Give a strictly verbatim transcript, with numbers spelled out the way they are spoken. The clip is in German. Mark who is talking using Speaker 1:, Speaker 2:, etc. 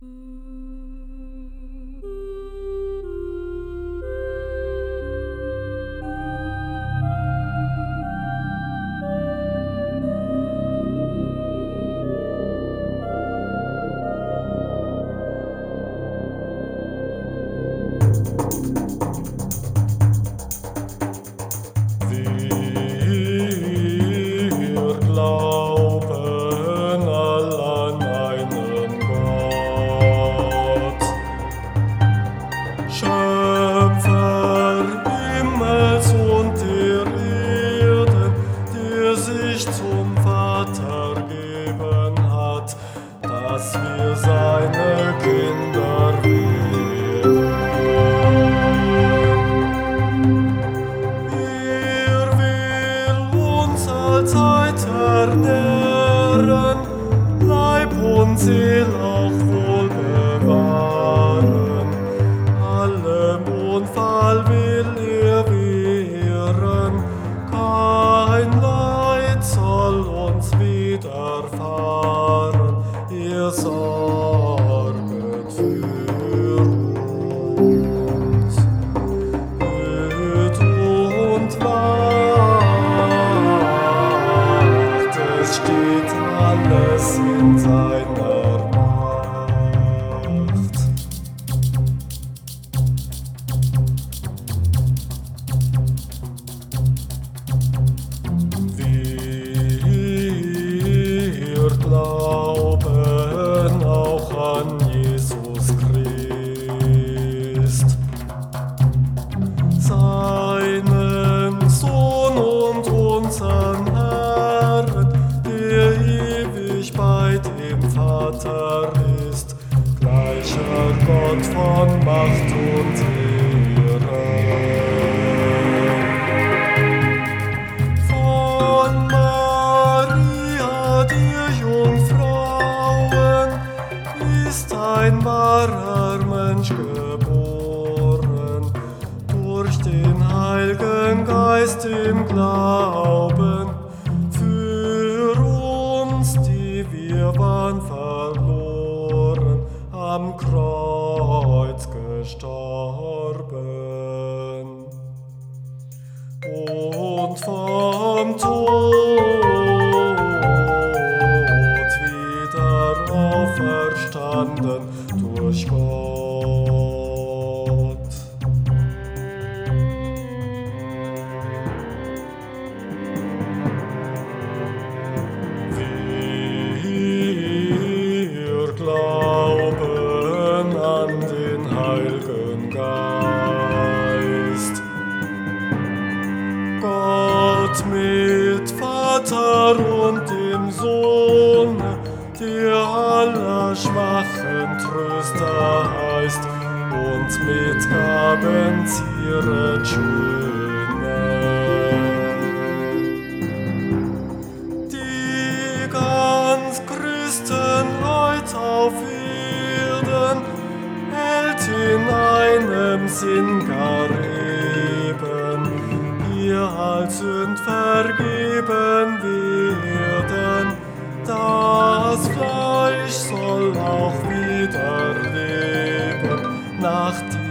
Speaker 1: Wir glauben all an einen Gott, Schöpfer Himmels und der Erde, der sich zum Vater geben hat, dass wir seine Kinder werden. Allzeit ernähren, Leib und Seel auch wohl bewahren. Allem Unfall will er wehren, kein Leid soll uns widerfahren, er sorget für uns. Hüt und wacht, es steht alles in seiner Macht. Wir glauben auch an Jesus Christ, seinen Sohn und unseren Herrn, der ewig bei dem Vater ist, gleicher Gott von Macht und Ehre. Von Maria, der Jungfrauen, ist ein wahrer Mensch geboren, durch den Heiligen Geist im Glauben, für uns, die wir waren verloren, am Kreuz gestorben und vom Tod wieder auferstanden durch Gott. Wir glauben an den Heiligen Geist, Gott mit Vater und dem Sohn, der aller Schwachen Tröster heißt und mit Gaben zieret schöne. Die ganz Christenheit auf Erden hält in einem Sinn gar eben, ihr als Sünd vergeben werden. Das Fleisch soll auch wieder leben nach